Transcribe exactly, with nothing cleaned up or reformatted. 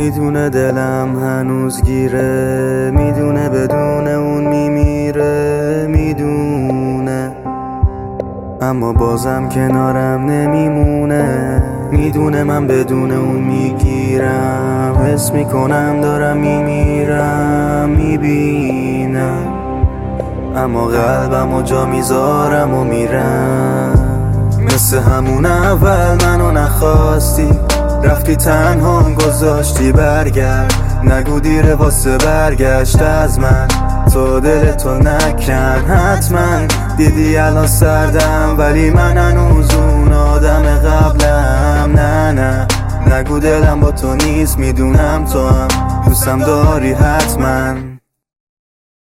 میدونه دلم هنوز گیره، میدونه بدون اون میمیره، میدونه اما بازم کنارم نمیمونه. میدونه من بدون اون میگیرم، حس میکنم دارم میمیرم، میبینم اما قلبم و جا میذارم و میرم. مثل همون اول منو نخواستی، رفتی تنهام گذاشتی، برگرد نگو دیره واسه برگشت از من، تو دلتو نکن حتما. دیدی الان سردم ولی من هنوز اون آدم قبلم. نه نه نگو دلم با تو نیست، میدونم تو هم دوستم داری حتما.